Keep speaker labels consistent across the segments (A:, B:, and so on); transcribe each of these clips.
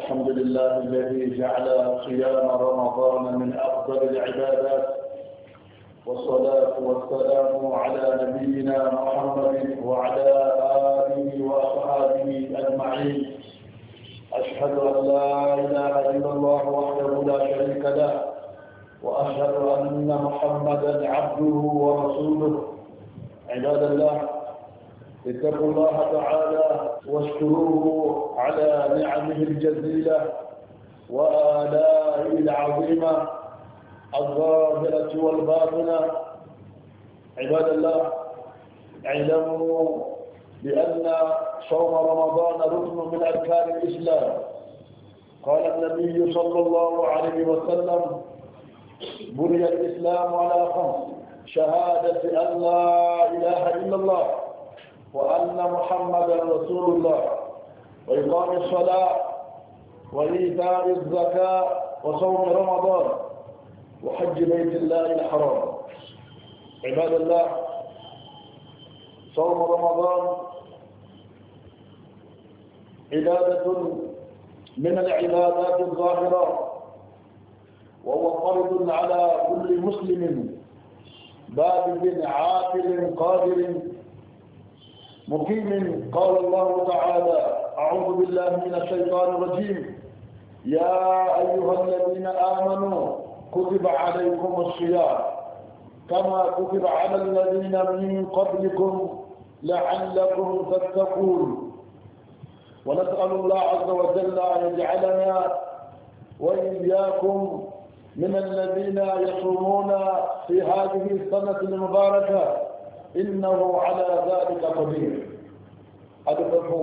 A: الحمد لله الذي جعل صيام رمضان من أفضل العبادات، والصلاة والسلام على نبينا محمد وعلى آله وأصحابه أجمعين. أشهد أن لا إله إلا الله وحده لا شريك له، وأشهد أن محمدا عبده ورسوله. عباد الله، اتقوا الله تعالى واشكروه على نعمه الجزيلة وآلائه العظيمة الظاهرة والباطنة. عباد الله، اعلموا بأن صوم رمضان ركن من أركان الإسلام. قال النبي صلى الله عليه وسلم: بني الإسلام على 5: شهادة أن لا إله إلا الله وأن محمدا رسول الله، وإقام الصلاة، وإيتاء الزكاة، وصوم رمضان، وحج بيت الله الحرام. عباد الله، صوم رمضان عبادة من العبادات الظاهرة، وهو فرض على كل مسلم بالغ عاقل قادر مقيم. قال الله تعالى: أعوذ بالله من الشيطان الرجيم: يا أيها الذين آمنوا كتب عليكم الصيام كما كتب على الذين من قبلكم لعلكم تتقون. ونسأل الله عز وجل أن يجعلنا وإياكم من الذين يصومون في هذه السنة المباركة، إنه على ذلك قدير. أدبكم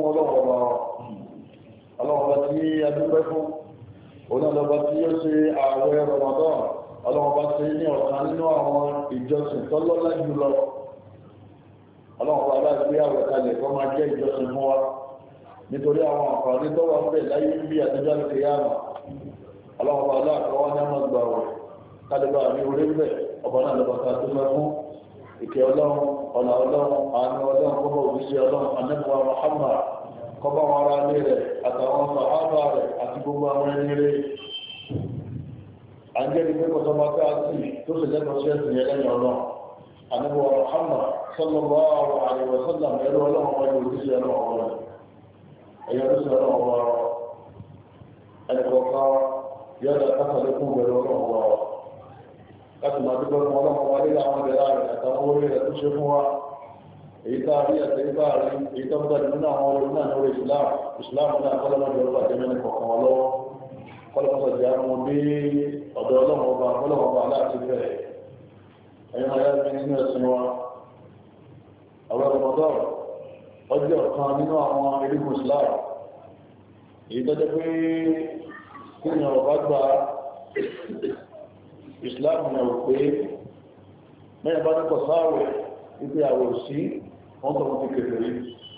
A: الله باتي أدبكم الله باتي يسي أعوى رمضان الله باتي وكانوا أعوى إجاسم صلى الله عليه وسلم. الله باتي أعوى كالي كما جاء إجاسم هو nítorí àwọn àǹfààní tó wà pẹ̀ láyé bí àtijọ́ ìkìyàmà. Ọlọ́run bá aláàkọwà ní ọmọ ìgbà wọ̀ kálíbà ní orí bẹ̀ ọba náà lọ́bàtà tó mẹ́ fún ìkẹ́ ọlọ́run, ọ̀nà ọlọ́run, àánú ọlọ́run, kọ́bọ̀ òjíṣẹ́ ọlọ́run, anẹ́bùwà Muhammad, kọ́bọ̀ wọn ará ilé rẹ̀ àtàwọn sàhábà rẹ̀ àti gbogbo àwọn ẹni rẹ̀. À ń jẹ́ ìgbé kọ́tọ́mọ káàkiri tó sì lẹ́kọ̀ọ́ sí ẹ̀sìn ẹlẹ́yìn ọlọ́run. Anẹ́bùwà Muhammad sallallahu alaihi wa sallam ẹ̀rọ ọlọ́run wọn ni òjíṣẹ́ ọlọ́run wọn. Ẹ̀yọ́ ló sì ọlọ́run wọn ẹnìkọ̀ọ̀kan yọ́dà kásàlékún pẹ̀lú ọlọ́run wa láti máa dúpẹ́ fún ọlọ́run wa nílẹ̀ àwọn ìdẹ̀rà rẹ̀ àtàwọn orí rẹ̀ tó ṣe fún wa. Èyí tá a rí àti èyí tá a rí, èyí tó ń bẹ̀rẹ̀ nínú àwọn orí náà lórí Islam náà kọ́lọ́mọdé ọlọ́pàá jẹ́ mẹ́rin kọ̀ọ̀kan wa lọ́wọ́. Kọ́lọ́mọdé jẹ́ àwọn bí ọ̀dọ̀ ọlọ́run ọba láti fẹ́. Ẹ̀yin ayá mi nínú ẹ̀sìn wa. Àwọn ọmọdé ọjọ́ kan nínú àwọn erigun Islam. Èyí tó jẹ́ pé kíyàn ọba gba Islam ní ọ̀pẹ́ mẹ́rin bá nípọ̀ sáàwẹ̀ wípé àwọ̀ sí wọ́n tó mú kékeré.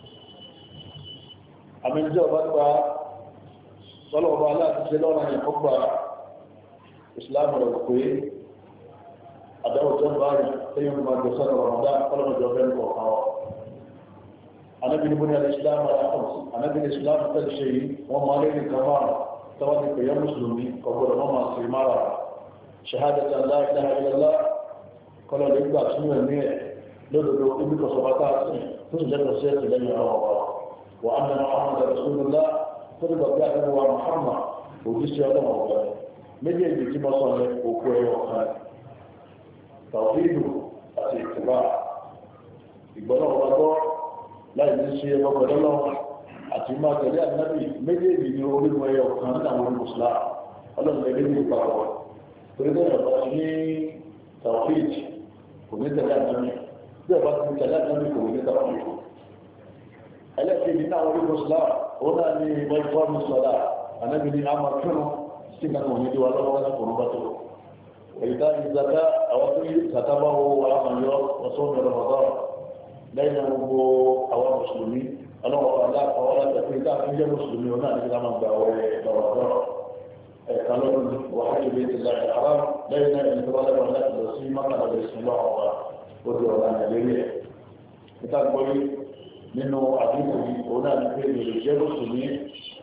A: Àmìjọ́ ọba gba sọ́lọ̀ ọba aláàtí ṣe lọ́nà ẹ̀kọ́ gba Islam ní ọ̀pẹ́ àdáwọ̀ tó bá rí tẹ́yìn ọmọ àjọ sọ́nà ọ̀rọ̀dá kọ́lọ́mọjọ bẹ́ẹ̀ kọ̀ ọ̀kan. Ànábì ní bóni al-Islam aláàkọ̀ọ̀sí, Ànábì ní Islam tẹ́lẹ̀ ṣe yìí wọ́n máa lé ní kàmáà tawadi ko ya muslimi ko ko mama si mara shahadatu an la ilaha illallah kala le gba sunu ni lodo ibi ko so bata to je ko se le ni Allah wa anna muhammadar rasulullah ko ba ga ni wa muhammad o ji se Allah wa meje ji ti mo so le o ko e o kan tawhid àti ittiba ìgbọ́nà ọ̀gbọ́n láì ní ṣe ọkọ̀ lọ́wọ́ àti máa tẹ̀lé ànábì méjèèjì ní orígun ẹyọ kan nínú àwọn olùsùlá ọlọ́run lè ní ìpapọ̀ torí bẹ́ẹ̀ ọ̀pọ̀ ní tawhid kò ní tẹ̀lé ànábì bí ọ̀pọ̀ ti tẹ̀lé ànábì kò ní tawhid. ẹlẹ́kẹ̀ẹ́jì ní àwọn olùsùlá òun náà ní wọ́n kọ́ ní sọ́dá ànábì ní àmà kírun sí kankan òní tí wà lọ́wọ́ láti kò ní bá tó. èyíká ìzàká àwọn tó yí kàtàbáwo àmàyọ ọ̀sán Ramadan lẹ́yìn gbogbo àwọn mùsùlùmí ọlọ́wọ́ aláàkọ́ látẹ̀kọ́ ìdá fún jẹ́ mùsùlùmí ọ̀nà àti ìdámà gbà ọ̀rẹ́ lọ́wọ́ ẹ̀ka lọ́dún wàhálì bí ti láti àrá lẹ́yìn náà ẹni tó bá lẹ́wọ̀n láti lọ sí mọ́kànlá lè sin lọ́wọ́ wa ó di ọ̀nà nàìjíríà níta gbọ́yé nínú àdúgbò yìí òun náà ní pé èrè jẹ́ mùsùlùmí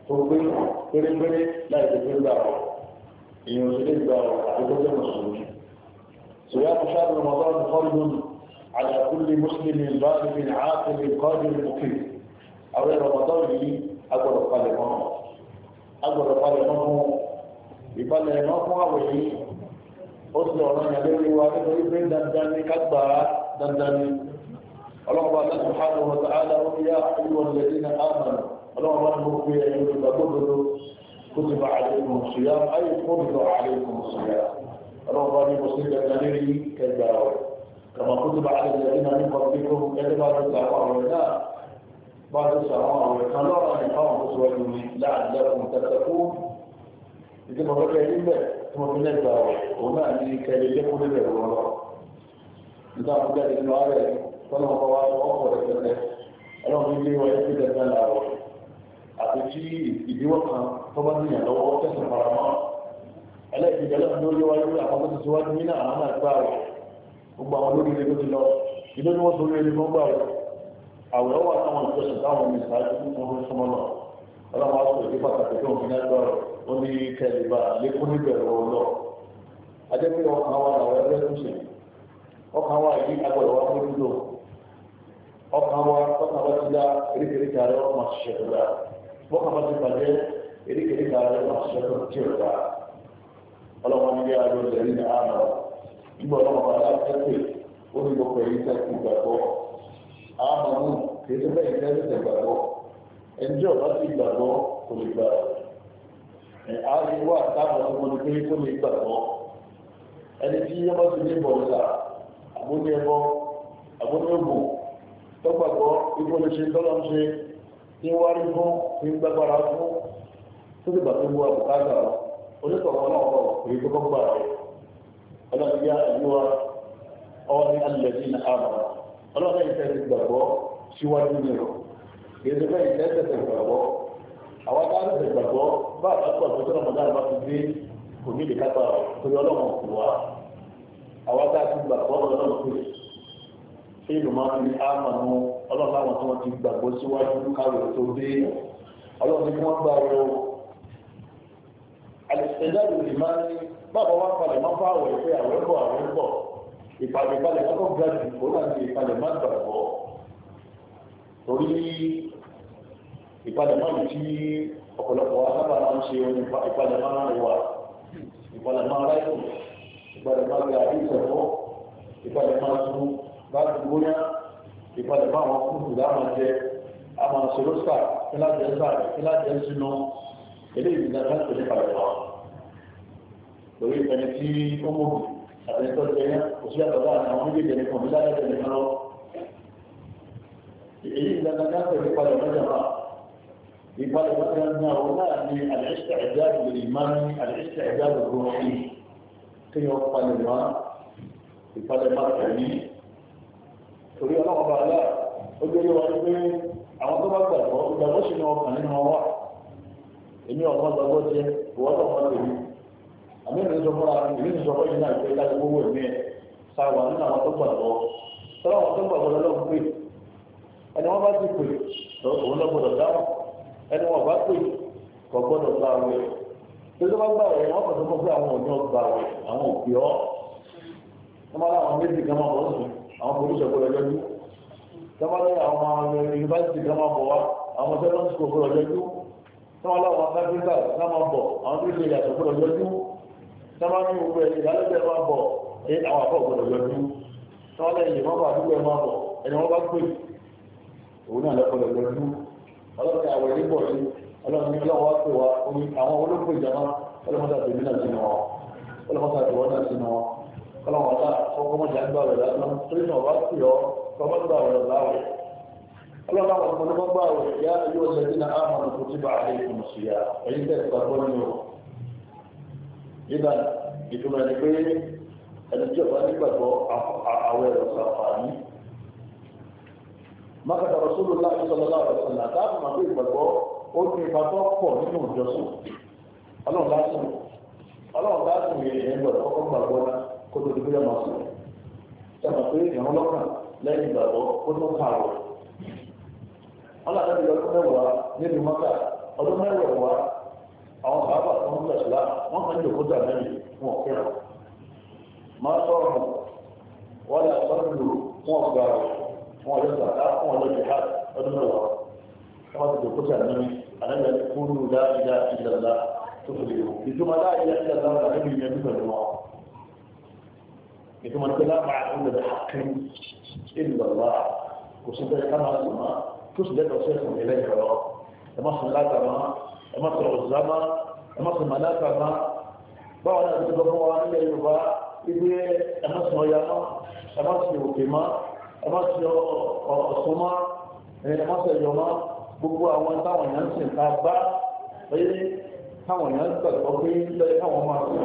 A: tó gbé pérépéré láì tó gbé gbà ọ́ èèyàn ò sì lè gbà ọ́ àti tó jẹ́ mùsùlùmí. صيام شهر رمضان فرض على كل مسلم بالغ عاقل قادر مقيم. أو رمضان لي أقول قال ما أقول قال ما هو يبقى ما هو وهي أصل أنا يدري واحد يبين دندني كبارة دندني. الله سبحانه وتعالى يا أيها الذين آمنوا الله أكبر يا أيها كتب عليكم الصيام أي فرض عليكم الصيام. الله مسلم النبي كذا كما كتب على الذين من قبلكم كتب على الصحابة بعد الصحابة وكانوا يقاموا بصورهم لعلكم تتقون. إذا ما بقي إلا ثم من الدعوة هنا كي يكون الله إذا ما قال إنه عليه فلما قواه أخر كذا الله يجي ويجد الدعوة أتجي يدوقها طبعا هي لو تسمع فرمان ẹlẹ́ẹ̀kejì ọlọ́run lórí wáyé pé àwọn tó ti síwájú nínú àwọn náà gbà rẹ̀ gbogbo àwọn olórí ilé tó ti lọ ilé ni wọ́n tó rí ẹni tó gbà rẹ̀ àwòrán wà táwọn ìjọsìn táwọn ọmọ ìsáájú tó ń súnmọ́ náà ọlọ́run wá sọ ìdí pàtàkì tó ń fi náà gbà rẹ̀ ó ní kẹlẹ́bà lékún níbẹ̀rù ọlọ́ ajẹ́pẹ́ ọkàn wa làwọn ẹgbẹ́ tó ṣe ọkàn wa yìí agbọ̀dọ̀ wá fún dúró ọkàn wa ti dá erékèrékè ààrẹ ọmọ ṣiṣẹ́ tó dá bọ́kàn wa ti bàjẹ́ erékèrékè ààrẹ ọmọ ṣiṣẹ́ tó tí ò dá ọlọ́wọ́n ní yára ló lẹ́rí ní àná nígbà ọlọ́wọ́n bá dá tẹ́tẹ́ ó ní gbogbo èyí tẹ́tẹ́ ìgbàgbọ́ àmọ́ kì í tó bẹ́ẹ̀ tẹ́tẹ́ ìgbàgbọ́ ẹnjẹ́ ọ̀bá ti gbàgbọ́ kò lè gbà àríwá àtàwọn ọmọ ní pé kó lè gbàgbọ́ ẹni tí yọmọ ti ní bọ̀dọ̀là àbóní ẹbọ àbóní ògùn tó gbàgbọ́ ibo lè ṣe tọ́lọ́ ń ṣe ní wárí fún ní gbàgbára fún tó ti gbàgbé wọ àbùkátà lọ onítọ̀wọ́ náà wọ̀ èyí tó kọ́ gbà rẹ̀ ọlọ́run yá àyíwá ọwọ́ ní alẹ́bí ní àmọ́ ọlọ́run yìí tẹ́sí gbàgbọ́ síwájú ní rọ̀ èyí tó fẹ́ yìí tẹ́sí gbàgbọ́ àwọn táwọn tẹ́sí gbàgbọ́ bá àtàkùn àtúntò náà mọ̀dá àbá ti dé kò ní ìdíkápá torí ọlọ́run kù wá àwọn táwọn gbàgbọ́ ọlọ́run pè é ìlú máa ń ní àmọ́ nù ọlọ́run láwọn tí wọ́n ti gbàgbọ́ síwájú káwé tó dé ọlọ́run ní wọ́n gbà rẹ̀ àlùfẹ́jáde lè máa ní bàbá wa palẹ̀ máa bá àwọ̀ ìpè àwẹ̀ bọ̀ ìpàdé palẹ̀ máa tó ga jù kó náà ti ìpàdé máa gbàgbọ́ torí ìpàdé máa lè tí ọ̀pọ̀lọpọ̀ wa sábà máa ń ṣe ìpàdé máa ń wà ìpàdé máa ráìkù ìpàdé máa gbé àdéhùn ìpàdé máa tún bá gbóná ìpàdé máa wọn kúrú láwọn jẹ àwọn ṣòrósà kíláàjẹ sínú eléyìí ní dáadáa tó ní padà wá lórí ẹni tí ó mú àtẹnitọ́ jẹ yẹn kò sí àtọ̀dá àti àwọn méjèèjì ẹni kan bí dáadáa tẹ̀lé kan lọ. èyí ní dáadáa tó ní padà mẹ́jọ náà ìpadà mẹ́jọ náà wọn náà ní àlẹ́sẹ̀ ẹ̀dá ìgbèrè máa ní àlẹ́sẹ̀ ẹ̀dá ìgbòho ọ̀hún kí wọ́n palẹ̀ wá ìpadà máa tẹ̀lé torí ọlọ́wọ́ bá aláà ó gbé wáyé pé àwọn tó bá gbàgbọ́ ìgbàgbọ́ sínú ọkàn nínú wọn wà èmi ọ̀gbọ́n gbàgbọ́ jẹ ìwọ́n tó wọ́n tèmi àmì ìrìn sọ fúnra ìrìn sọ fún ìrìn àìpé láti gbówó ẹ̀mí ẹ̀ sáwà nínú àwọn tó gbàgbọ́ tọ́lá wọn tó gbàgbọ́ lọ́wọ́ pé ẹni wọ́n bá ti pè òun lọ gbọdọ̀ dáhùn ẹni wọ́n bá pè kò gbọdọ̀ gba àwẹ̀ tó tó bá gbà wẹ̀ wọ́n kò tó mọ̀ pé àwọn òní ọgbà wẹ̀ àwọn òbí ọ́ wọ́n máa láwọn méjì kan máa bọ̀ sùn àwọn polisi ọ̀gbọ̀dọ̀ yọjú wọ́n máa ní àwọn yunifásitì kan máa bọ̀ wá àwọn sẹ́kọ̀ndì skul ọ̀gbọ̀dọ̀ yọjú sọ́wọ́n láwọn afẹ́fíkà sáma bọ̀ àwọn tó ṣe ìyàtọ̀ gbọ́dọ̀ yọjú sáma ní gbogbo ẹ̀yìn ìdálẹ́gbẹ̀ẹ́ máa bọ̀ àwọn afọ́ gbọ́dọ̀ yọjú sọ́wọ́n lẹ́yìn ìmọ̀ bá àdúgbò ẹ̀ máa bọ̀ ẹni wọ́n bá pè òun náà lọ́kọ̀ọ́ yọjú ọlọ́run àwẹ̀ níbọ̀ yìí ọlọ́run ní ọlọ́run wá pè wá omi àwọn olóògbé ìjàmá ọlọ́mọdé àtẹ̀mí náà sínú wọn ọlọ́mọdé àtẹ̀wọ́ náà sínú wọn ọlọ́run ọ̀tá ọkọ̀mọdé àgbà rẹ̀ lásán torí náà wá pè ọ́ ọmọdé àwẹ̀ láwẹ̀ ọlọ́run àwọn ọmọdé wọn gbà wẹ̀ yá ayé ọ̀sẹ̀ tí náà á mọ̀ kutiba alaykum siyam ẹ̀yin tẹ̀ gbàgbọ́ nínú nígbà ìtumọ̀ ẹni pé ẹni tí ọba nígbàgbọ́ àwẹ̀ rẹ̀ sàǹfààní. mákàtà Rasulullah sallallahu alaihi wasallam àtàkù máa gbé ìgbàgbọ́ ó ní ipa tó pọ̀ nínú ìjọsìn ọlọ́run lásìkò yẹn gbọ́dọ̀ kọ́kọ́ gbàgbọ́ náà kó tó di bóyá máa sùn sẹ́mi pé ìrún lọ́kàn lẹ́yìn ìgbàgbọ́ ó tó kàwé. ọlọ́run àti ìyọkùn mẹ́wàá nínú mọ́kà ọdún mẹ́wàá àwọn bàbá tó ń gbàṣẹ́lá wọ́n kàn jòkó dà lẹ́yìn wọn fẹ́ràn máa sọ̀rọ̀ wọ́n lè sọ́dún wọn gbà wọn lè sàdá wọn lè jihad ọdún mẹ́wàá wọ́n ti jòkó dà lẹ́yìn àlẹ́ kúrú láìlá ìlàlá tó fi lè ìtumọ̀ láìlá ìlàlá wọn àlẹ́ yẹn ní pẹ̀lú wọn ìtumọ̀ nípa máa ń lè hàkín ìlàlá kò sí bẹ́ẹ̀ ká máa sùn máa tó sì lẹ́tọ̀ọ́ sẹ́sùn ẹlẹ́yìn ọ̀rọ̀ ẹ má sùn látà máa ẹ má sọ̀rọ̀ ọ̀zá máa ẹ má sùn màláta máa báwọn náà ti sọ fún wa nílẹ̀ Yorùbá ibi ẹ má sùn ọya máa ẹ má sùn òkè máa ẹ má sùn ọ̀sùn máa ẹ má sùn ẹ̀yọ̀ máa gbogbo àwọn táwọn èèyàn ń sìn ká bá pé táwọn èèyàn gbàgbọ́ pé lẹ́yìn káwọn máa sùn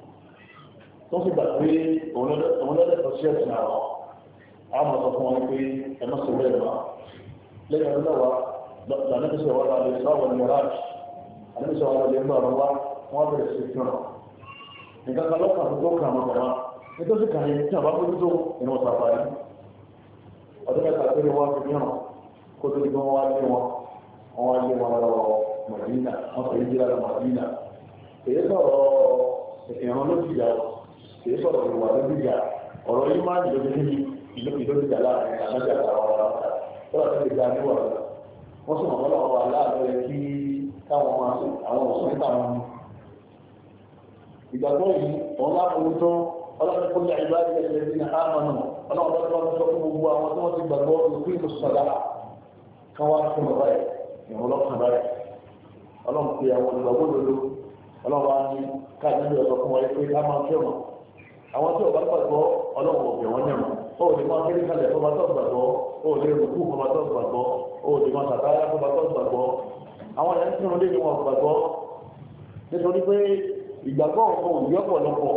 A: tó sì gbà pé òun lọ́dẹ̀tọ̀ sí ẹ̀sìn àwọn àwọn sọ fún wọn pé ẹ má sùn bẹ́ẹ̀ máa lẹ́yìn ọdún náà wá lànà bí sọ̀rọ̀ wà lè sọ́wọ́ ní mọ́ráàjì àná bí sọ̀rọ̀ lè gbà wá wọ́n bẹ̀rẹ̀ sí fún ọ. nǹkan kan lọ́kàn tó kàn án mọ̀tàmá nítorí kàn yín tí a bá bójú tó ìwọ̀n sàfàrí ọdún mẹ́ta péré wọ́n fi hàn kó tó di pé wọ́n wá lé wọn lọ Mọ̀dínà wọ́n fẹ́ jíra lọ Mọ̀dínà èyí sọ̀rọ̀ ìrànlọ́ lójìjà èyí sọ̀rọ̀ ìwà lójìjà ọ̀rọ̀ yìí máa ń jọ ìlójìjà láàrin ànájà àwọn ọ̀rọ̀ wọ́n ti gba níwà lọ wọ́n sì mọ̀ wọ́n lọ́wọ́ aláàbẹ̀rẹ̀ kí káwọn máa sùn àwọn òsùn nípa wọn. ìgbàgbọ́ yìí wọ́n láàbùrú tó ọlọ́run kó lè ìlú àti ẹ̀sẹ̀ ní àmàlù ọlọ́run tó wọ́n sọ fún gbogbo àwọn tí wọ́n ti gbàgbọ́ ìlú ìmùsùlá kan wá fún ọba yìí ìwọ̀n lọ́kàn báyìí ọlọ́run pe àwọn ìgbàgbọ́ lolo ọlọ́run wá ní káàdì ọ̀sọ̀ fún wọn pé ká máa kẹ́wọ̀n àwọn tí ọba gbàgbọ́ ọlọ́run ò bẹ̀ wọ́n yẹ̀wọ̀n ó lè máa kéré kalẹ̀ fọba tó gbàgbọ́ ó lè rúkú fọba tó gbàgbọ́ ó lè máa sàtáyà fọba tó gbàgbọ́ àwọn ẹ̀yà ń tún lé ní wọn gbàgbọ́ nítorí pé ìgbàgbọ́ ọ̀pọ̀ òyìn ọ̀pọ̀lọpọ̀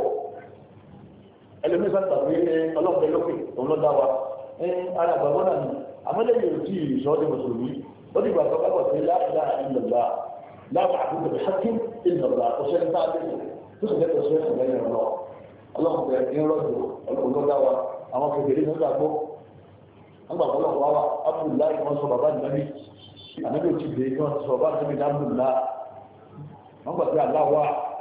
A: ẹlòmíín sábà pé ọlọ́pẹ lókè òun ló dá wa ara àgbàgbọ́ náà ni àmọ́lẹ́yìn ò tí ì sọ ọ́ di mùsùlùmí ó di gbàgbọ́ kápọ̀ sí láàbà ìlọ̀lá láàbà àbúkọ̀ bí hakim ìlọ̀lá ọ̀ṣẹ́ ní sáà tó sì lẹ́tọ̀ọ́ sí ẹ̀sìn lẹ́yìn ọ̀lọ́ ọlọ́pẹ ní rọ́jò ọlọ́pẹ ló dá wa àwọn kékeré ní gbàgbọ́ nígbàgbọ́ lọ́wọ́ wa Abdullahi wọn sọ bàbá nàbí ànábì òtí dé wọn sọ bàbá nàbí ní Abdullahi wọn gbà pé aláwa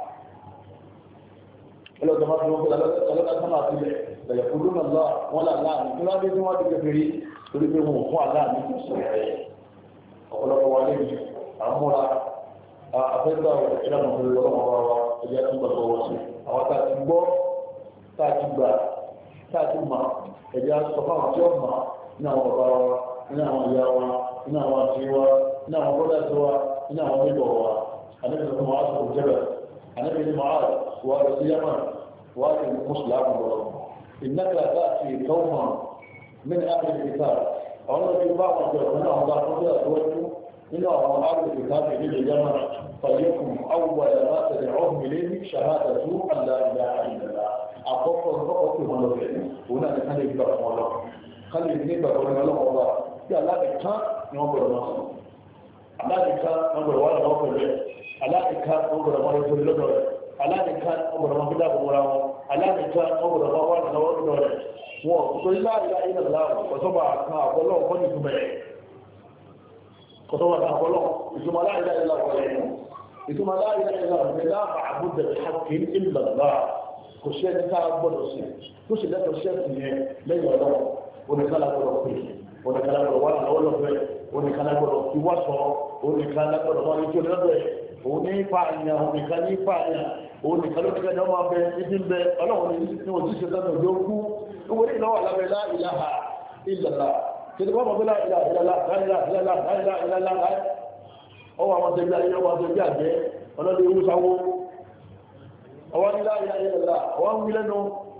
A: ẹlọ́dọ̀ máa fi wọn kọ́lá lọ́dọ̀ sọ́nà àtìlẹ̀ lẹ́yìn kúrú náà lọ́wọ́ wọn là láàmì kí wọ́n dé tí wọ́n ti kékeré torí pé wọn ò fún aláàmì tó sọ ẹ̀ ọ̀pọ̀lọpọ̀ wa lẹ́yìn àmúra afẹ́gbà ìlànà òfin lọ́wọ́ wa ẹ̀jẹ̀ tó gbàgbọ́ wọn sí àwọn tá a ti gbọ́ tá a ti gbà táàtì mà ẹ̀jẹ̀ sọ fáwọn tí ó mà ní àwọn bàbá wa ní àwọn ìyá wa ní àwọn àti wa ní àwọn bọ́dà tí wa ní àwọn níbọ̀ wa àníbi ní màá sọ̀rọ̀ jẹ́bẹ̀ àníbi ní màá wà lọ sí yamma wà á ti mùsùlùmí lọ. ìnáka láti kọ́ọ̀mà mí ní àpèjì ìta àwọn ọ̀dọ́ tí bá wọn jọ nínú àwọn bá wọn jẹ́ àtúwájú nínú àwọn àpèjì ìta fi ní yamma fàyẹ̀kùn awùwà yàrá tẹ̀lé ọ̀hún ilé ní ṣàhádà tó àlàyé àìlera àkọ́kọ́ lọ́kọ́ tí wọ́n lọ bẹ̀rẹ̀ òun náà ní ká lè gbà wọn lọ ká lè ní ìgbà wọn lọ́wọ́ wa bí aláàbìká ni wọ́n gbọ́dọ̀ máa sọ aláàbìká wọ́n gbọ́dọ̀ wà lọ́wọ́ pẹ̀lú ẹ̀ aláàbìká wọ́n gbọ́dọ̀ máa lọ́wọ́ lọ́dọ̀ rẹ̀ aláàbìká wọ́n gbọ́dọ̀ máa fi dáàbò wọ́ra wọn aláàbìká wọ́n gbọ́dọ̀ máa wà lọ́wọ́ lọ́dọ̀ rẹ̀ wọn kò ilá ilá ilá ilá kọ̀sọ́bà kan àkọlọ́ kọ́ ní ìtumẹ̀ kọ̀sọ́bà kan àkọlọ́ ìtumọ̀ láìlá ilá wọ̀lẹ̀ ìtumọ̀ láìlá ilá wọ̀lẹ̀ láàbà àbúdẹ̀ hakim ìlàlá kò sí ẹni tá a gbọ́dọ̀ sí tó sì lẹ́tọ̀ọ́ sẹ́ẹ̀tì yẹn lẹ́yìn ọ̀dọ́ oníkálá gbọ́dọ̀ pè oníkálá gbọ́dọ̀ wà lọ́wọ́ lọ́fẹ́ oníkálá gbọ́dọ̀ fi wá sọ oníkálá gbọ́dọ̀ wà ní tí olóògbé òní pààyàn oníkálá ní pààyàn oníkálá ní kẹjọ máa bẹ ibi bẹ ọlọ́run ní òjíṣẹ́ sẹ́nu ìjọ kú owó ní ìnáwó alábẹ́ lá ìlàhà ìlàlá kìtì wọ́n mọ̀ bí lá ìlàlá ọwọ́ àwọn tẹ̀lé ayé ọwọ́ tẹ̀lé àjẹ́ ọlọ́dẹ ewu sáwó ọwọ́ ní láàrín ayélujára ọwọ́ ń wí lẹ́nu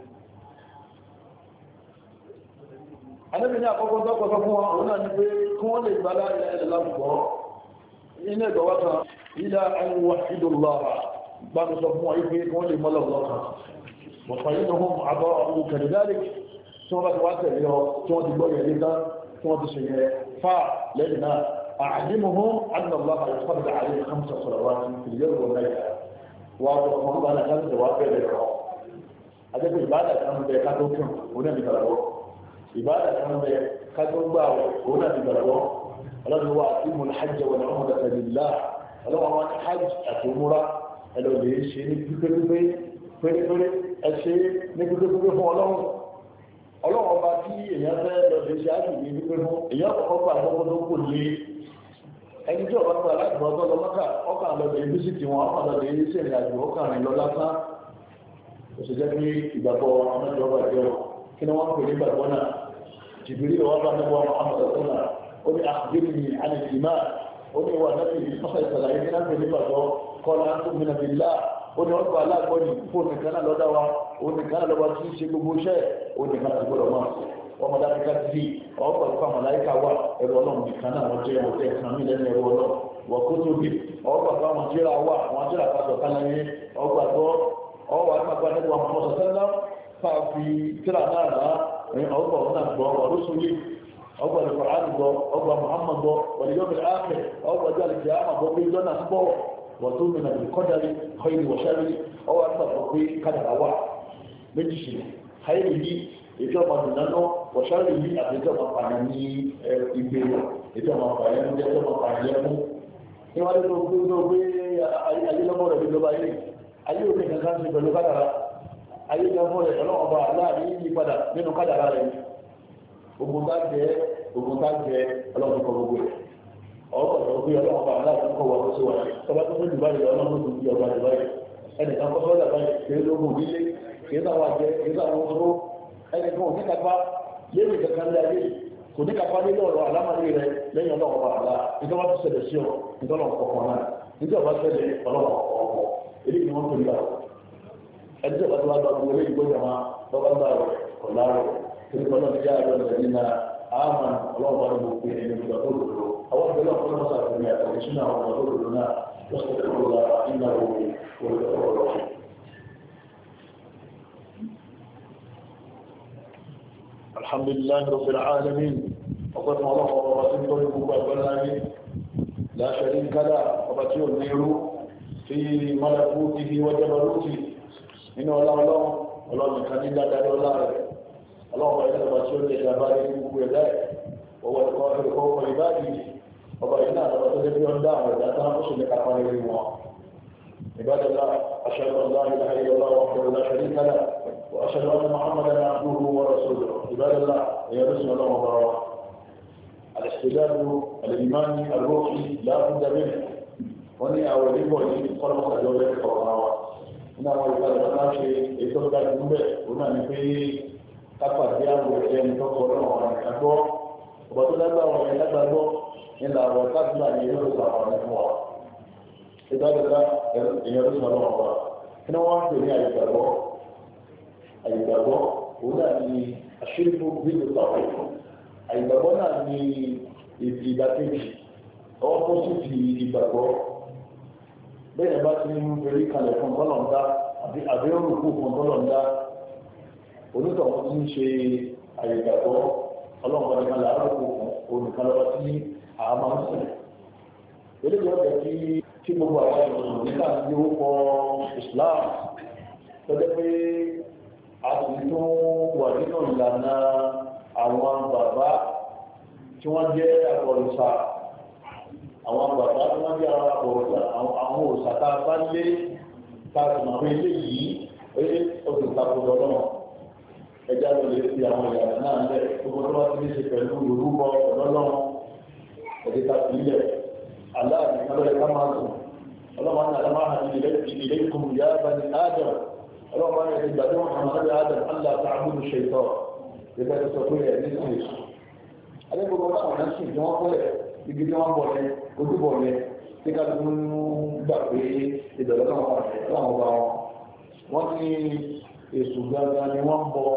A: anábì ní àkọ́kọ́ tọ́kọ̀tọ́ fún wọn òun náà ní pé kí wọ́n lè gba láàrín ayélujára gbọ́ inú ẹ̀gbọ́ wá kan ilá ayélujára ìdòlọ́ra bá mi sọ fún wọn yìí pé kí wọ́n lè mọ́lọ̀ lọ́kàn wọ̀fà yìí ló hùn àbọ̀ ọ̀hún kẹ̀lẹ́dárì tí wọ́n bá ti wá tẹ̀lé ọ tí wọ́n ti gbọ́ yẹn nígbà tí wọ́n ti ṣe yẹn fà lẹ́yìn náà àdìmùhún àdìmọ̀lọ́kà yóò fọ́dọ̀ àyè khamsa salawat fil yawm wal layla wọ́n bá náà káàkiri wá bẹ̀rẹ̀ rọ̀ adébẹ̀ ìbádà kan bẹ ká tó kàn òun náà ti gbàgbọ́ ìbádà kan bẹ ká tó gbà òun náà ti gbàgbọ́ ọlọ́run wa tí mo ní hajj wọn ọmọ dàtà lílá ọlọ́wọ́n wọn ní hajj àti umura ẹlò lè ṣe ní pípépépé pérépéré ẹ ṣe ní pípépépé fún ọlọ́wọ́n ọba tí èèyàn fẹ́ lọ lè ṣe hajj ní pípé fún èèyàn kọ̀ọ̀kan gbà gbọ́gbọ́ tó kù ní ẹni tí ọba gba láti bọ́ tọ́lọ mọ́kà ọkàn lọ lè bísítì wọn ọkàn lọ lè ṣe ìrìn àjò ọkàn rìn lọ lásán ó sì jẹ́ pé ìgbàgbọ́ ọmọdéjọba jẹ́ kí ni wọ́n pè ní ìgbàgbọ́ náà jìbìrì ọwọ́ bá nígbà wọn àmọ̀tọ́tọ́nà ó ní àkùdébì ní àlejìmá ó ní ìwà náà fi fọ́sà ìsàlàyé ní láti ní ìgbàgbọ́ kọ́lá tó mìíràn bí lá ó ní ọgbà aláàgbọ́ ní fóònù nìkan náà lọ́dá wa ó nìkan náà lọ́wọ́ tí ń ṣe gbogbo iṣẹ́ ó nìkan náà gbọ́dọ̀ máa ọmọ dáríká ti di ọgbà ìfọ̀ àmàláìka wà ẹ̀rọ ọlọ́run nìkan náà wọ́n jẹ́ ọ̀tẹ̀ kan mí lẹ́nu ẹ̀rọ ọlọ́run wọ́n kó tó bí ọgbà ìfọ̀ àwọn jẹ́ra wà àwọn jẹ́ra pàtó kálẹ̀ ọgbà tó ọwọ́ àgbàgbà nípa àwọn ọmọ sọ́sẹ́lá fàáfi kíra náà rà ọgbà ọ̀nà gbọ́ ọ̀rọ̀sọ́lé ọgbà ìfọ̀rán gbọ́ ọgbà Muhammad gbọ́ wàlíyọ́mì áàfẹ́ ọgbà jálìkì àmàgbọ́ pé lọ́nà gbọ́ wọ́n tó mìíràn bí kọ́dárì ọ̀yìn wọ̀ṣẹ́rí ọwọ́ àgbàgbọ́ pé kádàrà wà méjì sí háìrì yìí ètò ọmọ dùnánà wọ̀ṣẹ́rí yìí àti ètò ọmọ pààyàn ní ìgbé ètò ọmọ pààyàn ní ètò ọmọ pààyàn lẹ́kún ní wọ́n lé tó gbé ayélujára rẹ̀ lọ́ba yìí ayé òkè kankan ṣe pẹ̀lú kádàrà ayé ìjọba rẹ̀ ọlọ́wọ́ bá láàrin yí padà nínú kádàrà rẹ̀ ogun tá jẹ́ ọlọ́wọ́ kọ gbogbo rẹ̀ ọkọ̀ tó gbé ọlọ́wọ́ bá láàrin kọ wà tó ṣe wà tọ́ba tó fẹ́ Dubai ọlọ́wọ́ tó fi ọba Dubai ẹnìkan kọ́ sọ́dà báyìí kìí lógún nílé kìí sáwọn àjẹ kìí sáwọn oṣù ẹnìkan ò ní kápá léèrè kankan lé ayé kò ní kápá lé lọ́rọ̀ alámàlẹ́ rẹ̀ lẹ́yìn ọlọ́wọ́ bá àlá ìjọba tó ṣẹlẹ̀ sí ọ ìjọba kọ̀ọ̀kan náà ìjọba ṣẹlẹ̀ ọlọ́wọ́ ọ̀pọ̀ èyí ni wọ́n tó yà ẹni tó bá tó wá gba gbogbo eléyìí gbọ́dọ̀ máa lọ́wọ́ ń bá rẹ̀ kọ̀ láàrọ̀ torí kọ́nà ti yá ẹ̀rọ ìrìn náà àmà ọlọ́run bá dùn pé ẹni ìgbà tó dòdò àwọn ìgbà náà kọ́nà sàkóso ní àtàlẹ́ sínú àwọn ìgbà tó dòdò náà lọ́sọ̀ tó dòdò la iná òwe olùdókòwò. alhamdulillahi rabbil alamin ọgbẹ́ fún ọlọ́run ọba tí ń tọ́jú gbogbo àgbẹ̀lá yìí la sharika lahu ọba tí ò ní irú fi malakutihi wa jabarutihi nínú ọlọ́run kan ní dáadáa ọlá rẹ̀ ọlọ́run bá yẹn lọ́ba tí ó lè dábàá ní gbogbo ẹ̀dá ẹ̀ ọwọ́ ẹ̀kọ́ ọkọ̀ ìbáàdì ọba yìí náà lọ́ba tó lé bí wọ́n dá àwọn ẹ̀dá tán ó sì lè kápá lórí wọn. ìbádọ́lá aṣáájú ọlá ilẹ̀ ayé ọlá wọn pẹ̀lú láṣẹ́rí kálá wọ́n aṣáájú ọlá Muhammad abduhu wa rasuluhu ìbádọ́lá ẹ̀yẹ́ lọ́sìn ọlọ́run bá wa. àlẹ́sìdáàdù alìmánì alrókì láàbùdá bẹ́ẹ̀ wọ́n ní àwọn ìdíbọ̀ yìí kọ́lọ́mọ́sàjọ́ rẹ̀ kọ̀ọ̀kan wa. nínú àwọn ìbálẹ̀ náà ṣe ètò ìdájú níbẹ̀ òun náà ní pé kápàdé àwọn ẹni tó kọ náà wọn àgbọ̀ ọ̀bọ̀ tó dágbà wọn ẹni lágbàgbọ́ nílò àwọn káàdùnà ní ìlú ìgbà wọn ní fún wa. ìdájọba èèyàn ló sọ lọ́wọ́ wa kí ni wọ́n ń pè ní àyígbàgbọ́ òun náà ní àṣírífù bíbí pàpọ̀ àyígbàgbọ́ náà ní ìdàkejì ọwọ́ tó sì fi ìgbàgbọ́ bẹ́ẹ̀ bá ti ń fẹ́rí kalẹ̀ fún tọ́lọ̀ǹda àbí orúkú fún tọ́lọ̀ǹda onítọ̀wọ́ tí ń ṣe àyígbàgbọ́ ọlọ́run nìkan làárọ̀kù fún onìkan lọ́wọ́ tí a máa ń sìn. eléyìí ọ̀dẹ̀ tí gbogbo àwọn ènìyàn nígbà tí ó kọ Islam tọ́jọ́ pé a sì tún wà nínú ìlànà àwọn bàbá tí wọ́n jẹ́ àbọ̀rìṣà àwọn bàbá tí wọ́n jẹ́ àbọ̀rìṣà àwọn òòṣà tá a bá lé tá a sì máa fi eléyìí oṣù takùdọ̀ náà ẹja ló lè fi àwọn ìyàrá náà lẹ gbogbo tó wá sí ní ṣe pẹ̀lú ìrúbọ ọlọ́run ẹ̀dẹ́ ta sí ilẹ̀ aláàbí kálọ̀ ká máa sùn ọlọ́run náà máa hàn ní ilé ìkùn ìyá bani Adam ọlọ́run náà ẹ̀dẹ́ gbàdé wọn hàn sí Adam Allah ta'budu shaytan ẹgbẹ́ tó sọ pé ẹ̀ ní sùn èso alẹ́ gbogbo táwọn náà sùn tí wọ́n kọ́lẹ̀ ibi tí wọ́n bọ̀ lẹ ojú bọ̀ lẹ tí ká ló ń gbà pé ìdọ̀lọ́ náà wà láwọn ọba wọn ní èso gangan ni wọ́n bọ̀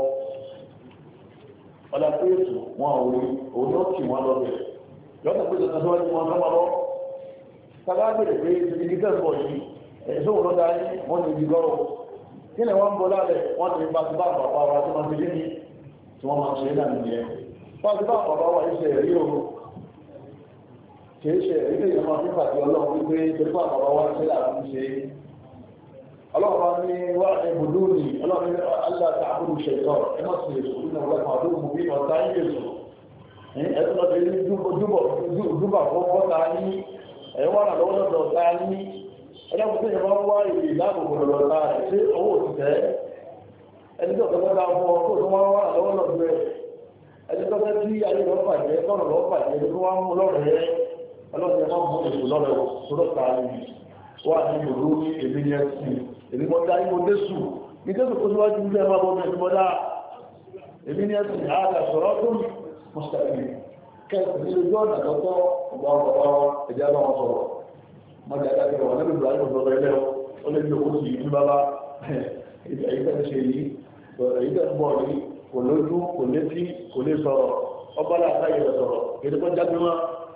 A: ọ̀dà pé ètò wọn ò rí òun ló kì wọ́n lọ́bẹ̀ lọ́dọ̀ pé tuntun tó wáyé wọn tó máa lọ. sábà gbèrè pé ibi tẹ́ ń bọ̀ yìí ẹ̀sọ́ òun lọ́dà yín wọ́n ti di gọ́rọ̀ kí ni wọ́n ń bọ̀ lálẹ́ wọ́n ti bá ti bá bàbá wa tó máa ti dé ní tí wọ́n máa ṣe é náà nìyẹn. bá ti bá bàbá wa yìí ṣe rí o kì í ṣe èyí lè máa fi pàtó ọlọ́run wípé torí bá bàbá wa ṣe àti ṣe ọlọ́run bá ní wá ibùdó ni ọlọ́run ní aláta àbúrò ṣètò ẹ má sì èso nínú ọlọ́run àdúgbò mú bí ọ̀tá yín èso ẹtún lọ́dẹ ní dúbà fún bọ́ta yín ẹ̀yọ́ wà lọ́wọ́ lọ́dọ̀ ọ̀tá ní ẹlẹ́kùn tí ìyẹn wá ìrì ìdáàbòbò lọ́dọ̀ ọ̀tá rẹ̀ sí owó òtítẹ́ ẹni tó fẹ́ dá fún ọ tó tó wá wà lọ́wọ́ lọ́dọ̀ rẹ̀ ẹni tó fẹ́ tí ayé lọ́ bàjẹ́ tọ́nà lọ́ bàjẹ́ ẹni tó wá mú lọ́rẹ̀ rẹ̀ ọlọ́dún ẹ̀ máa mú èso lọ́rẹ̀ tó lọ́ta ní wà ní ìlú ní èmi ní ẹ̀sìn èmi mọ́ dá ìmọ̀ désù ní désù kó síwájú ilé ẹ̀ máa bọ́ mẹ́rin mọ́ dá èmi ní ẹ̀sìn àádà sọ̀rọ̀ tó mùsùlùmí kẹ́sì ní ojú ọ̀nà tọ́tọ́ ọgbà ọgbà ẹ̀jẹ̀ aláwọ̀ sọ̀rọ̀ mọ́jà dákẹ́ wà nínú ìgbà ìgbà ọ̀dọ́ ilẹ̀ ó lè ní owó sí ìlú bàbá èyí tẹ́ ṣe yìí èyí tẹ́ bọ̀ ní kò lójú kò létí kò lè sọ̀rọ̀ ọba làákàyè rẹ̀ sọ̀rọ̀ èdè kan jáde wọn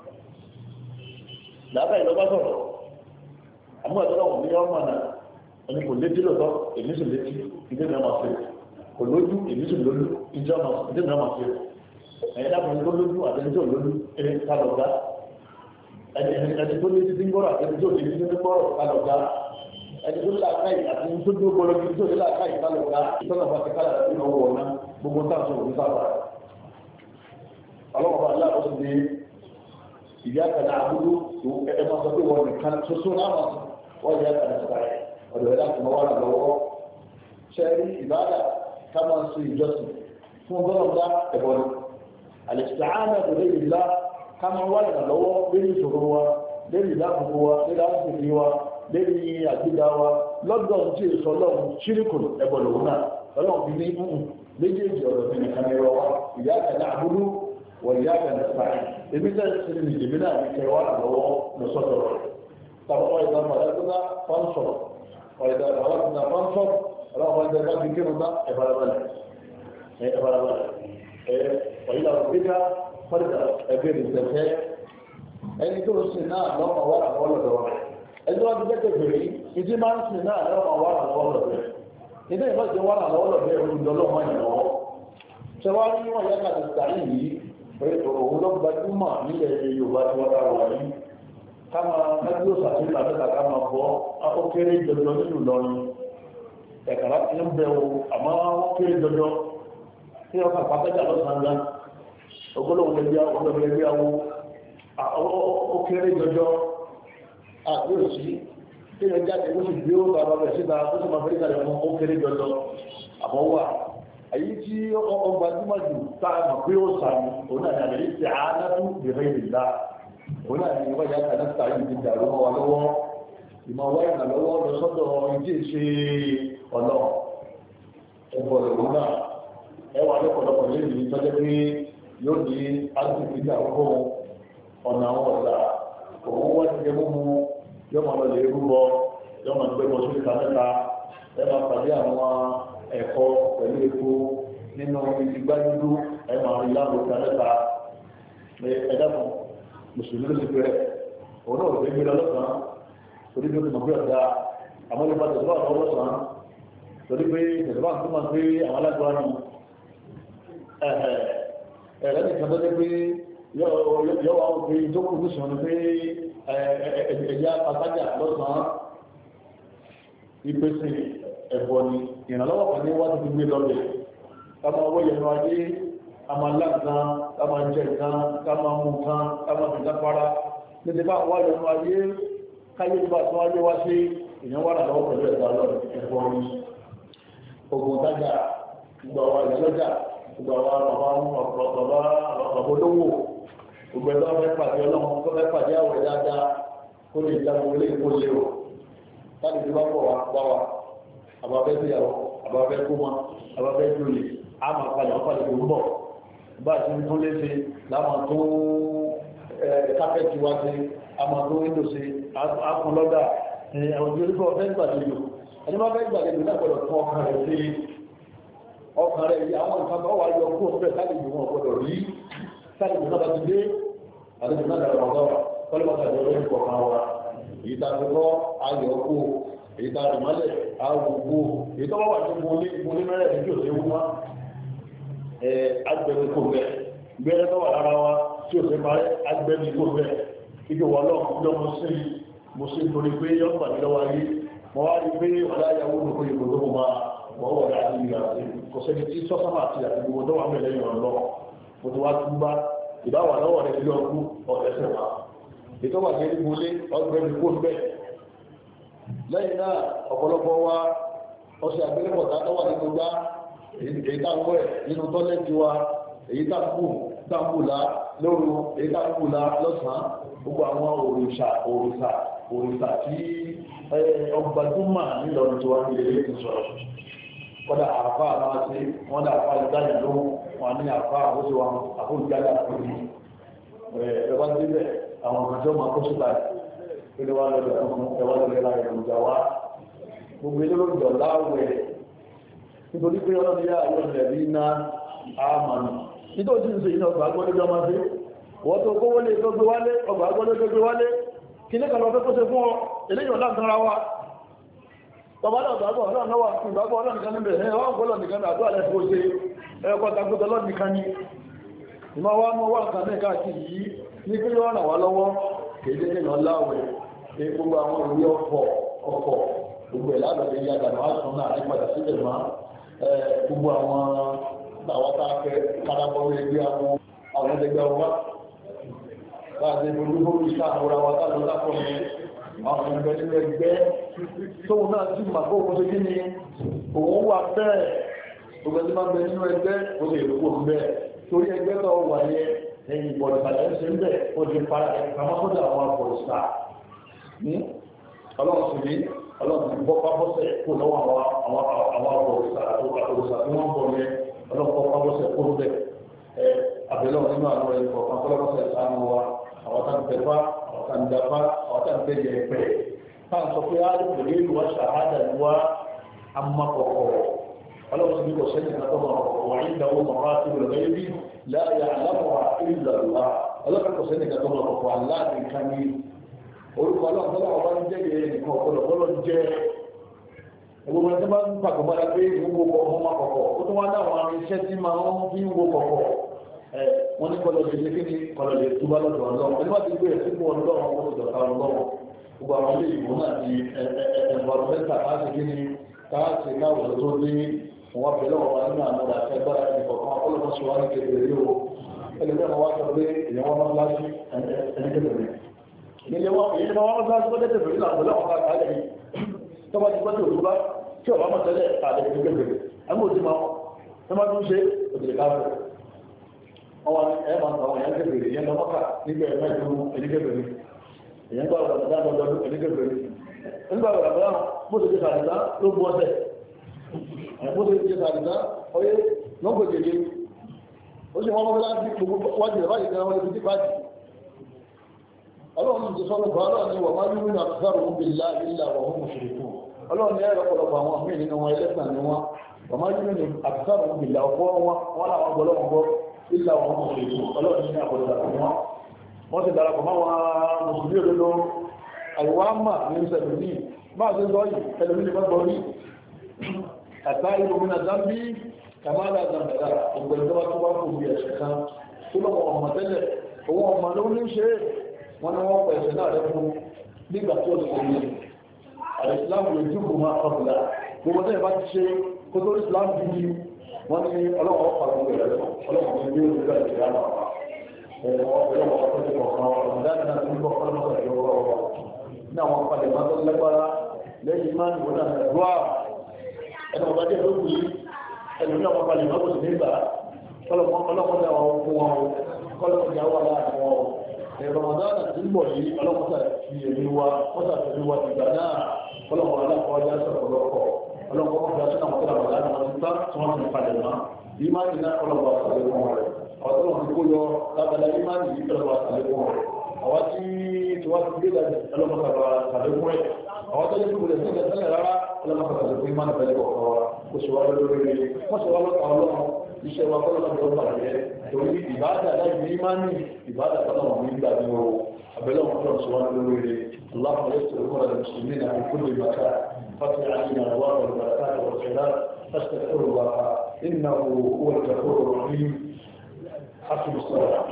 A: làákàyè lọ́ba sọ̀rọ̀ àmọ́ ìtọ́lá wọn ní ọmọ náà ẹni kò létí lọ́tọ́ èmi sì létí ìdí mi ọmọ sí kò lójú èmi sì lójú ìdí mi ọmọ sí ẹ̀yìn dákùnrin tó lójú àtẹni tó lójú ẹni kálọ̀gá ẹni tó létí tí ń gbọ́rọ̀ àtẹni tó létí tí ń gbọ́rọ̀ kálọ̀gá ẹni tó láàkáì àtẹni tó dúró gbọ́rọ̀ kí tó láàkáì kálọ̀gá ìtọ́nà bá ti kálà nínú ọwọ́ ọ̀nà gbogbo táwọn òní sábà ọlọ́wọ́ aláàbò sì ní ìyá kàdà àbúrú ẹ máa sọ pé wọn nìkan ṣoṣo láwọn wọ́n yẹ kàdà sàrẹ̀ ọ̀dọ̀ ẹ̀dá tó máa wà lọ́wọ́ ṣẹ́rí ìbáàdà ká máa ṣe ìjọsìn fún ọgọ́rùn-ún ẹ̀bọ̀n الاستعانة بغير الله كما ولد لو بين شروع بين دابوا بين أسفلوا بين أجدوا لقد جاء صلوا شركوا يقولون فلو بينهم بيجي جرب من كاميرا إياك نعبد وإياك نستعين إذا سلم جبنا بكوار لو نصدر طبعا إذا مرضنا فانصر وإذا مرضنا فانصر لو إذا كان بكرنا إبراهيم وإلى ربك فرجع أبير الزكاة ẹni tó ń sin náà lọ́mọ wà lọ́wọ́ lọ́dọ̀ rẹ̀ ẹni tó wá ti dẹ́kẹ̀ bèrè ìdí máa ń sin náà lọ́mọ wà lọ́wọ́ lọ́dọ̀ rẹ̀ ìdí ìfọ́jẹ́ wà lọ́wọ́ lọ́dọ̀ rẹ̀ olùdọ́lọ́mọ ìnáwó ṣe wá ní wọ́n yá kàtà sàárì yìí pé òun ló gbajúmọ̀ nílẹ̀ Yorùbá tí wọ́n bá wà ní ká máa kájú òṣàṣẹ́ àtẹ́ta ká máa bọ́ ó kéré jọjọ nínú Ìlọrin ẹ̀kàrà ti ń bẹ̀ o àmọ́ ó kéré jọjọ tí wọ́n kà pàtẹ́jà lọ́sàn-án ogólóhùn lẹ́gbẹ́ àwọn ó kéré jọjọ àgbéòsí tí wọ́n jáde ó sì gbé ó bàbá bẹ̀ síta ó sì máa fẹ́ ìkàlẹ̀ fún ó kéré jọjọ àmọ́ wà èyí tí ọgbà túmọ̀ jù tá a mọ̀ pé ó sàmì òun náà ní àlẹ́ àánátú bẹ̀rẹ̀ ìlà òun náà ní ìwádìí àkàdásítà yìí ti dàrú mọ́ wa lọ́wọ́ ìmọ̀ wáyé nà lọ́wọ́ lọ sọ́dọ̀ ìdí ìṣe ọ̀nà ẹ̀bọ̀ ìlú náà ẹwà lọ́pọ̀lọpọ̀ lẹ́yìn ìtọ́jẹ́ pé yóò di agbègbè ìjà fún ọ̀nà àwọn ọ̀dà òun wá ti jẹ mímu yóò máa lọ lè rúbọ yóò máa gbé bọ́sùn ìta mẹ́ta ẹ máa pàdé àwọn ẹ̀kọ́ pẹ̀lú epo nínú ìgbà dúdú ẹ máa rí láàbò ìta mẹ́ta ẹ dákun mùsùlùmí ló ti pẹ́ òun náà ò gbé gbé lọ lọ́sàn-án torí bí ó ti mọ̀ bí ọ̀dà àmọ́ nípa tẹ̀síwá àwọn lọ́sàn-án torí pé tẹ̀síwá tó máa gbé àwọn alágbó àná ẹ̀rẹ́ nìkan tó dé pé yọ wà òkè ìjókòó ní sọ̀rọ̀ pé ẹ̀yà pàtàkì lọ́sàn-án ìpèsè ẹ̀bọ̀ ni ìrànlọ́wọ́ kan ní wá ti gbé lọ́lẹ̀ ká máa wọ́ yẹnu ayé ká máa láǹkan ká máa jẹ nǹkan ká máa mú nǹkan ká máa fìdá para níbi bá wá yẹnu ayé káyé nígbà tó wáyé wá sí èèyàn wà lọ́wọ́ pẹ̀lú ẹ̀dá lọ́rẹ̀ ẹ̀bọ̀ ni ogun tájà gbogbo àwọn ìyálọ́jà gbogbo àwọn bàbá olówó gbogbo ẹ̀dọ́ fẹ́ pàdé ọlọ́run tó fẹ́ pàdé àwọ̀ dáadáa kó lè jáwé olé kó lé o láti fi bá pọ̀ wá bá wa àbáfẹ́ síyàwó àbáfẹ́ kó wọn àbáfẹ́ jòlè àmà palẹ̀ wọn palẹ̀ tó ń bọ̀ bá a ti ń tún léṣe láwọn tó kápẹ́tì wá sí àmà tó wíńdò sí akùnlọ́dà ọjọ́ orí fún ọ̀fẹ́ gbàlejò ẹni bá fẹ́ gbàlejò náà gbọ́dọ̀ fún ọkàn rẹ̀ sí ọkàn rẹ̀ yìí àwọn nǹkan tó wà yọ kó bẹ́ẹ̀ sálejò wọn gbọ́dọ̀ rí sálejò náà bá ti dé àlejò náà dàrọ̀ ọ̀gá wa kọ́lọ́mọ̀tà ìjọba ìlú kọ̀ọ̀kan wa èyí tá a fi kọ́ ayọ̀ kó èyí tá a rìn mọ́lẹ̀ àwògbò èyí tó bá wà ní múlé mẹ́rẹ̀ ní kí o ṣe wú wá agbẹ̀mí kò bẹ̀ gbẹ́rẹ́ tó wà lára wa tí o ṣe parẹ́ agbẹ̀mí kò bẹ̀ ibi wà lọ mo sí torí pé yọ pàdé lọ́wọ́ ayé mo wá rí pé ọ̀dá ìyàwó mi kò yìnbọn tó mo máa wọ́n wọ̀ láti ìgbà kò sẹ́ni tí sọ́sọ́mà àti àtìgbò tó wà mẹ́lẹ̀ yọ̀ lọ mo ti wá tún bá ìbáwà lọ́wọ́ rẹ̀ ilé ọkú ọ̀ẹ́sẹ̀ wa ètò wà ní ìmúlé ọgbẹ́ni kó bẹ́ẹ̀ lẹ́yìn náà ọ̀pọ̀lọpọ̀ wa ọṣẹ àgbélẹ̀pọ̀ tá wà nínú gbá èyí tá ń wẹ̀ nínú tọ́lẹ́tì wa èyí tá ń bù lá lóru èyí tá ń bù lá lọ́sàn-án gbogbo àwọn òrìṣà tí ọgbàdúmà nílọrin tí wọ́n ní ilé ti sọ̀rọ̀ kọ́dà àfá máa ṣe wọ́n dà àfá ìdáyà ló wọ́n ní àfá àwọ́sí wọn àfóòjáde àfóòjì ẹ̀wọ́n débẹ̀ àwọn ọ̀gbọ̀njọ́ máa kó síta ilé wa lọ́dọ̀ tuntun ẹ̀wọ́n lọ́dọ̀ ẹ̀la ìròjà wa gbogbo ilé lọ́dọ̀ láwẹ̀ nítorí pé ọlọ́dún yá àwọn ẹ̀rí iná àmàlù nítorí tí ń ṣe iná ọgbà gbọ́dọ̀ máa ṣe wọ́n tó kówó lé tó gbé wálé ọgbà gbọ́dọ̀ tó gbé wálé kí ní kàlọ́ fẹ́ kó ṣe fún ọ eléyìí ọ̀la nǹkan ra wa bàbá náà gbàgbọ́ ọlọ́run náà wà ìgbàgbọ́ ọlọ́run nìkan níbẹ̀ ẹ̀ wọ́n gbọ́dọ̀ nìkan ní àdúrà lẹ́sìn ó ṣe ẹ̀kọ́ tagbọ́dọ̀ ọlọ́run nìkan ní ìmọ̀ wa mọ́ wà nǹkan ní káàkiri yìí ní kí wọ́n ràn wá lọ́wọ́ kéde ní lọ láwẹ̀ pé gbogbo àwọn ìwé ọkọ̀ gbogbo ẹ̀ lábẹ̀rẹ̀ ìyá àgbàdo wá sùn náà nípadà sílẹ̀ mọ́ gbogbo àwọn tá a fẹ́ kárábọ̀ ẹgbẹ́ àwọn ẹgbẹ́ wa láti olúborí sáàmúra wa tá lọ lápọ̀ ní àwọn ẹgbẹ́ nínú ẹgbẹ́ tóun náà sì máa kó ogun tó kí ni òun wà bẹ́ẹ̀ gbogbo ẹni máa bẹ nínú ẹgbẹ́ ó lè lóko bẹ́ẹ̀ torí ẹgbẹ́ náà wà ní ẹ̀yìn ìbọ̀dọ̀ ìbàdàn ṣe ń bẹ̀ ó di para ẹ̀ka mọ́tò àwọn àbọ̀rọ̀sà ní ọlọ́run sì ní ọlọ́run ti bọ́ pábọ́sẹ̀ kó lọ́wọ́ àwọn àbọ̀rọ̀sà tí wọ́n bọ̀ yẹn ọlọ́run bọ́ pábọ́sẹ̀ kó bẹ̀ àbẹ̀lọ́ nínú àwọn ẹ̀kọ́ kan kọ́lọ́bọ́sẹ̀ sánú wa àwọn tá ń tẹ̀fá àwọn tá ń dáfá àwọn tá ń tẹ̀yẹ ẹ̀pẹ̀ tá ń sọ pé alùpùpù ní ìlú wa ṣàhádà ní wa amakọ̀kọ̀ ọlọ́run sì ní kò sẹ́yìn náà tó máa kọ̀kọ̀ wà ní ìdáwó mọ̀rá tó lọ bẹ́ẹ̀ bí láàyè aláwọ̀ ìlàlúwa ọlọ́run kò sẹ́yìn náà tó máa kọ̀kọ̀ aláàbí kan ní orúkọ ọlọ́run tó láwọn bá ń jẹ́ yẹ nìkan ọ̀pọ̀lọpọ̀lọ jẹ́ gbogbo ẹni tó bá ń pàkó bára pé ìwúwo ọmọ máa kọ̀kọ̀ ó tó wá láwọn irinṣẹ́ tí máa ń fi ń wo kọ̀kọ̀ wọ́n ní kọlọ̀ lè kí ni kọlọ̀ lè túbá lọ́dọ̀ ọlọ́run ẹni wá ti gbé ẹ̀sìn fún ọlọ́run ó ti dọ̀ta ọlọ́run gbogbo àwọn ilé ìwò náà ti environmental káàsì kí ni káàsì káwọ̀ tó ní wọ́n fi lọ́wọ́ wa nínú àwọn ọ̀dà ẹgbẹ́ra ẹni kọ̀ọ̀kan ọlọ́run ṣe wá ní kékeré yìí o ẹlẹ́gbẹ́ wọn wá sọ pé èèyàn wọn máa láti ẹni kékeré ilé wọn máa láti tó dẹ́tẹ̀ bẹ̀rẹ̀ láàbò lọ́wọ́ ká kálẹ̀ yìí tó bá ti gbọ́ tó òdúbá tí ọ̀bá mọ̀ tẹ́lẹ̀ àdẹ̀ kékeré ẹgbẹ́ òsì máa ẹ máa tún ṣe òdìlẹ̀ káfẹ́ ọwọ́ ẹ máa tàwọn èèyàn kékeré èèyàn lọ mọ́kà nígbà ẹ̀mọ́ ìlú ẹni kékeré èèyàn gbà wọ̀rọ̀ dáná lọ́dún ẹni kékeré nígbà wọ̀rọ̀ dáná bó ti ṣe sàrìdá ló bu ọ̀sẹ̀ bó ti ṣe sàrìdá ọyẹ lọ́gbọ̀n jẹjẹ ó sì wọ́n mọ́ láti gbogbo wájú rẹ̀ báyìí kan wọ́n ti dípa jù ọlọ́run ti sọ́nù kan ọlọ́run ni wọ́n máa ń yún àkàrò ń bì láìlà wọ́n mú mùsùlùkù ọlọ́run ni ẹ̀rọ pọ̀lọpọ̀ àwọn míì nínú wọn ẹlẹ́sàn ni wọ́n máa ń yún àkàrò ń bì là ọ̀pọ̀ wọn làwọn gbọ́lọ́wọ́ gbọ́ ilà wọn mùsùlùmí ọlọ́run ní àpọ̀lọpọ̀ wọn wọ́n ti darapọ̀ máa wọn mùsùlùmí òdodo àìwá mà ní sẹ̀lùmí máa ṣe lọ́yìn ẹlòmí ni mọ́gbọ́n rí àtà ìlú mi náà dábí kàmáàlà àdàmẹ́dà ọgbẹ̀ ìjọba tó bá kò bí ẹ̀ṣẹ̀ kan tó lọ́wọ́ ọmọ tẹ́lẹ̀ owó ọmọ ló ní ṣe wọ́n ní wọ́n pẹ̀ ẹ̀ṣẹ̀ náà rẹ̀ fún nígbà tó lè ṣe àdìsílámù lè dúkù máa ọ̀bùlà gbogbo tẹ́lẹ̀ bá ti ṣe kó tó ìsìlámù bí wọ́n ní ọlọ́wọ́ pàdé rẹ̀ ọlọ́wọ́ ní bí ó ti bẹ̀rẹ̀ ìyá náà ọlọ́wọ́ tó ti kọ̀ọ̀kan ọ̀dáná náà ti kọ́ ọlọ́wọ́ ìjọba ọwọ́ náà wọ́n padà máa tó lágbára lẹ́yìn máa ń wọ́n náà ẹ̀dùá ẹni ọba jẹ́ lókù yìí ẹni ní ọmọ padà máa tó sì nígbà ọlọ́wọ́ ní àwọn fún wọn kọ́lọ́wọ́ ní àwọn aláàbò wọn Ramadan ti ń bọ̀ yìí ọlọ́wọ́ fi èmi wa wọ́n sàfihàn wa ìgbà náà ọlọ́wọ́ aláàbò ọjà sọ̀rọ̀ lọ́kọ̀ ọlọ́wọ́ wọn fi aṣọ àwọn tó làwọn aláàbò wọn ti tán tí wọ́n ti padà máa ìmáàlì náà ọlọ́wọ́ àṣàlẹ̀ wọn rẹ̀ àwọn tó lọ́wọ́ ti kó yọ lábẹ́lá ìmáàlì yìí ọlọ́wọ́ àṣàlẹ̀ wọn rẹ̀ àwọn tí wọ́n ti gbé láti ọlọ́wọ́ àṣàlẹ̀ wọn rẹ̀ àwọn tó yẹ kí wọlé sílẹ̀ sílẹ̀ rárá ọlọ́wọ́ àṣàlẹ̀ wọn ìmáàlì bẹ̀rẹ̀ kọ̀ọ̀kan wa kó ṣe wá lórí rẹ̀ wọ́n ṣe wá lọ́kàn ọlọ́run iṣẹ́ wa kọ́lọ́ lọ́dọ̀ ọ̀gbà rẹ̀ torí ìbáàdà láì ní ìmáàlì ìbáàdà kọ́lọ́ wọn nígbà ní o abẹ́lẹ́ wọn kọ́lọ́ ṣe wá lórí rẹ̀ اللهم يسر امور المسلمين في كل مكان فتح علينا ابواب البركات والخيرات فاستغفر الله انه هو الغفور الرحيم حسب الصلاه